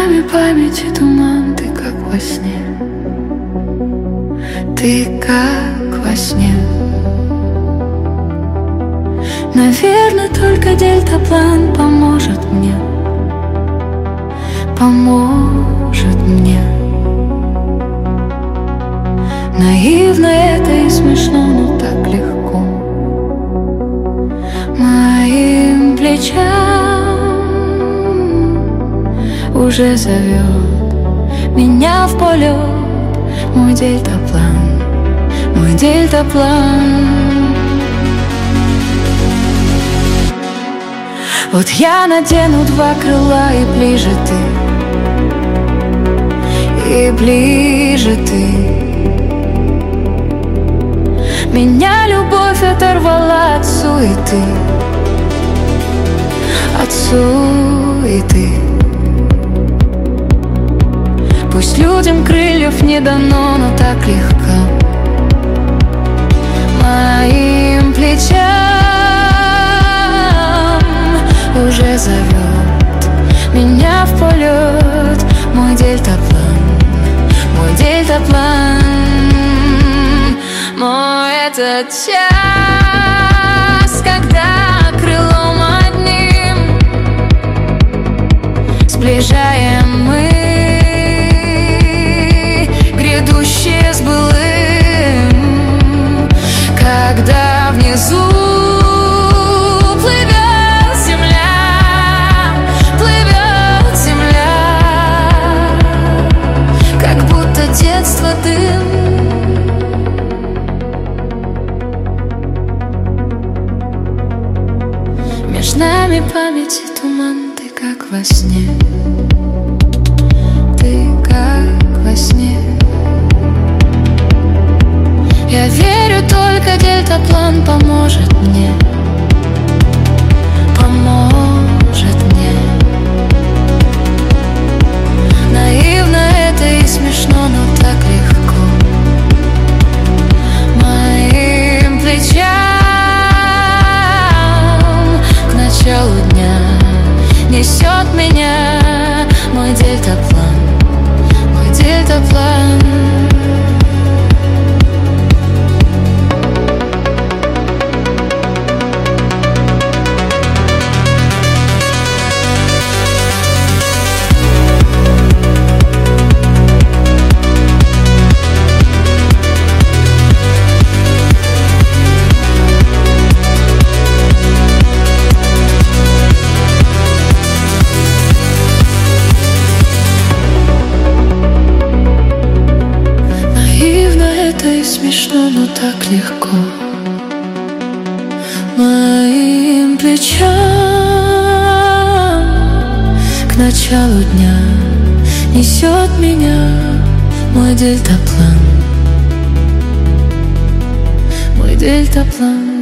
нами памяти туман, ты как во сне, ты как во сне. Наверное, только дельтаплан поможет мне, поможет мне. Наивно это и смешно, но так легко. Моим плечам уже зовет меня в полет мой дельтаплан, мой дельтаплан. Вот я надену два крыла, и ближе ты, и ближе ты. Меня любовь оторвала от суеты, от суеты. Пусть людям крыльев не дано, но так легко моим плечам уже зовет меня в полет мой дельтаплан, мой дельтаплан. Мой этот час, когда крылом одним сближаем мы грядущее с былым, когда внизу плывет земля, как будто детство дым. Между нами памяти туман, ты как во сне, ты как во сне. Я верю, только дельтаплан поможет мне, поможет мне. Наивно это и смешно, но так легко моим плечам к началу дня несет меня мой дельтаплан, мой дельтаплан. Смешно, но так легко моим плечам к началу дня несет меня мой дельтаплан, мой дельтаплан.